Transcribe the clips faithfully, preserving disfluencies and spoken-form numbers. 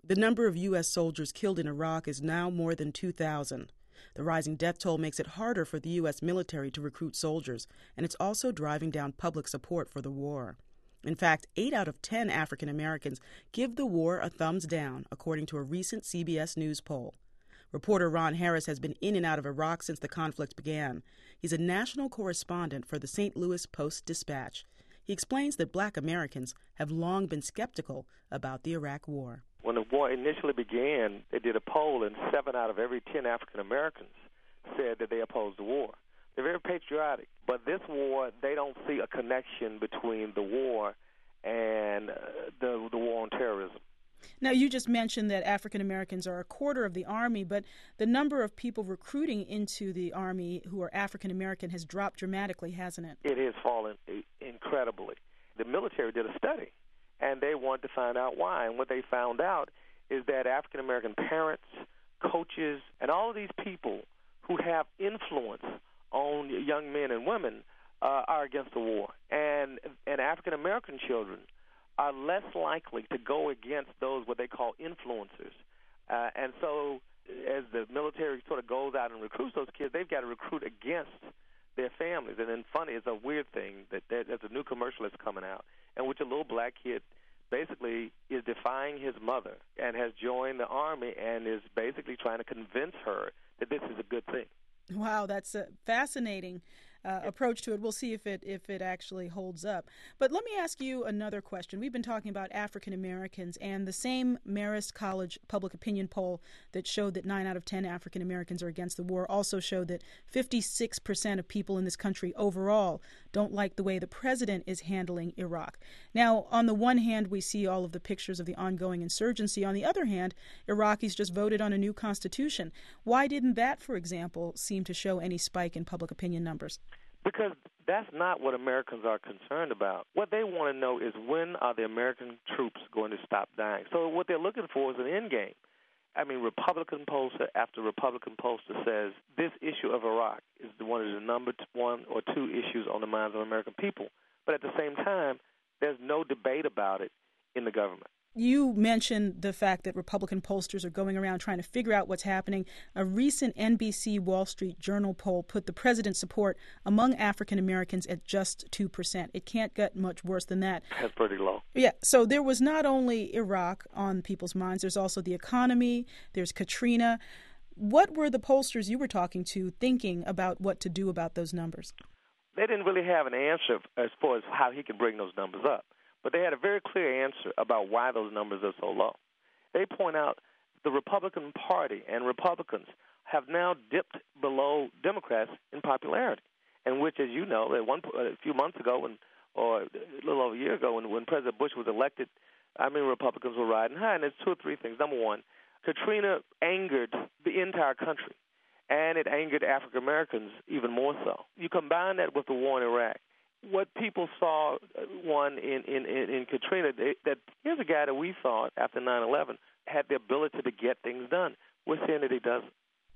The number of U S soldiers killed in Iraq is now more than two thousand. The rising death toll makes it harder for the U S military to recruit soldiers, and it's also driving down public support for the war. In fact, eight out of ten African Americans give the war a thumbs down, according to a recent C B S News poll. Reporter Ron Harris has been in and out of Iraq since the conflict began. He's a national correspondent for the Saint Louis Post-Dispatch. He explains that black Americans have long been skeptical about the Iraq War. When the war initially began, they did a poll, and seven out of every ten African Americans said that they opposed the war. They're very patriotic, but this war, they don't see a connection between the war and uh, the, the war on terrorism. Now, you just mentioned that African Americans are a quarter of the Army, but the number of people recruiting into the Army who are African American has dropped dramatically, hasn't it? It has fallen incredibly. The military did a study, and they wanted to find out why. And what they found out is that African American parents, coaches, and all of these people who have influence on young men and women uh, are against the war. And, and African American children are less likely to go against those what they call influencers. Uh, and so as the military sort of goes out and recruits those kids, they've got to recruit against their families. And then funny, it's a weird thing that there's a new commercial that's coming out in which a little black kid basically is defying his mother and has joined the Army and is basically trying to convince her that this is a good thing. Wow, that's a fascinating uh, approach to it. We'll see if it if it actually holds up. But let me ask you another question. We've been talking about African Americans, and the same Marist College public opinion poll that showed that nine out of ten African Americans are against the war also showed that fifty-six percent of people in this country overall don't like the way the president is handling Iraq. Now, on the one hand, we see all of the pictures of the ongoing insurgency. On the other hand, Iraqis just voted on a new constitution. Why didn't that, for example, seem to show any spike in public opinion numbers? Because that's not what Americans are concerned about. What they want to know is when are the American troops going to stop dying? So what they're looking for is an end game. I mean, Republican pollster after Republican pollster says this issue of Iraq is one of the number one or two issues on the minds of American people. But at the same time, there's no debate about it in the government. You mentioned the fact that Republican pollsters are going around trying to figure out what's happening. A recent N B C Wall Street Journal poll put the president's support among African Americans at just two percent. It can't get much worse than that. That's pretty low. Yeah, so there was not only Iraq on people's minds, there's also the economy, there's Katrina. What were the pollsters you were talking to thinking about what to do about those numbers? They didn't really have an answer as far as how he could bring those numbers up. But they had a very clear answer about why those numbers are so low. They point out the Republican Party and Republicans have now dipped below Democrats in popularity, and which, as you know, at one a few months ago, when, or a little over a year ago, when, when President Bush was elected, I mean, Republicans were riding high. And there's two or three things. Number one, Katrina angered the entire country, and it angered African Americans even more so. You combine that with the war in Iraq. What people saw, one, in, in, in Katrina, they, that here's a guy that we thought, after nine eleven, had the ability to get things done. We're seeing that he doesn't.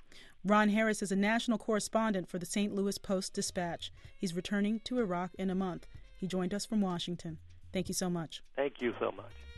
Ron Harris is a national correspondent for the Saint Louis Post-Dispatch. He's returning to Iraq in a month. He joined us from Washington. Thank you so much. Thank you so much.